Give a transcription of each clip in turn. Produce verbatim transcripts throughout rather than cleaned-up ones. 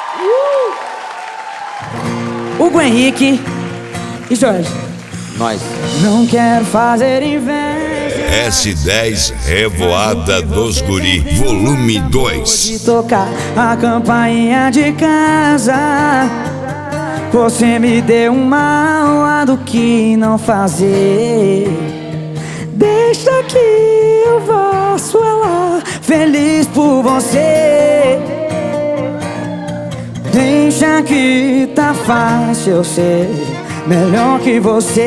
Uh! Hugo Henrique e Jorge. Nós. Não quero fazer inveja. S dez Revoada dos Guri, volume dois. De tocar a campainha de casa. Você me deu uma aula do que não fazer. Deixa que eu faço ela feliz por você. Deixa que tá fácil eu ser melhor que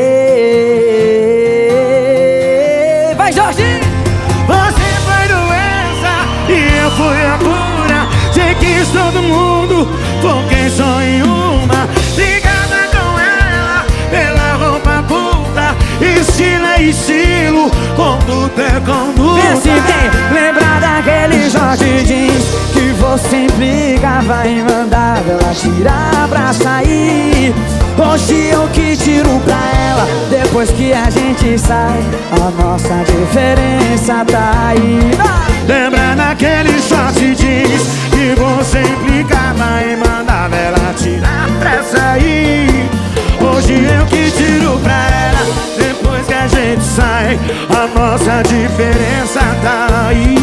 você. Vai, Jorge! Você foi doença e eu fui a cura. Você quis todo mundo, foquei só em uma. Ligada com ela, pela roupa curta. Estilo é estilo, conduta é conduta. Vê se tem, lembra daquele Jorge Jeans que você implicava em mandar ela tirar pra sair. Hoje eu que tiro pra ela, depois que a gente sai, a nossa diferença tá aí. Lembra daquele short jeans que você implicava em mandar ela tirar pra sair. Hoje eu que tiro pra ela, depois que a gente sai, a nossa diferença tá aí.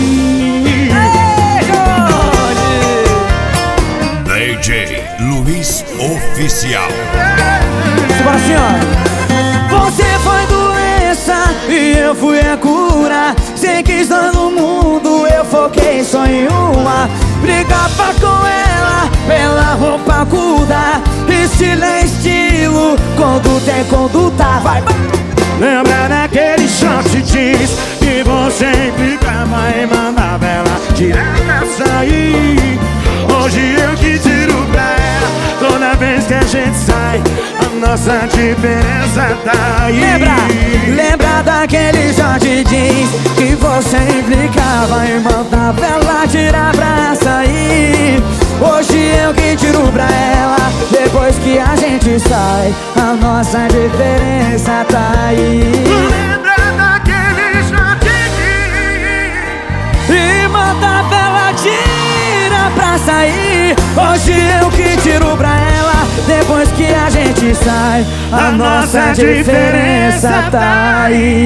D J Luiz Oficial. Bora, senhora. Você foi doença e eu fui a cura. Você quis todo mundo, eu foquei só em uma. Brigava com ela pela roupa curta. Estilo é estilo, conduta é conduta. Vai, vai. Lembra daquele short jeans que você implicava em mandar ela tirar pra sair. Hoje eu que tiro pra ela, toda vez que a gente sai, a nossa diferença tá aí. Lembra, lembra daquele Jorge Jeans que você implicava em mandar ela tirar pra sair. Hoje eu que tiro pra ela, depois que a gente sai, a nossa diferença tá aí. Lembra daquele Jorge Jeans E mandar ela tirar pra sair. Hoje eu que tiro pra ela, depois que a gente sai, a, a nossa, nossa diferença, diferença tá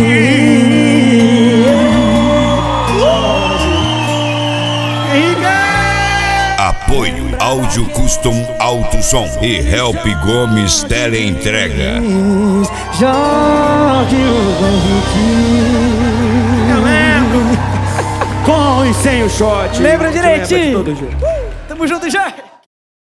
aí. Apoio Áudio Custom Alto Som e Help Gomes Teleentrega. Jorge Henrique. Eu lembro. Com e sem o shot. Lembra direitinho? Uh, tamo junto, Jorge.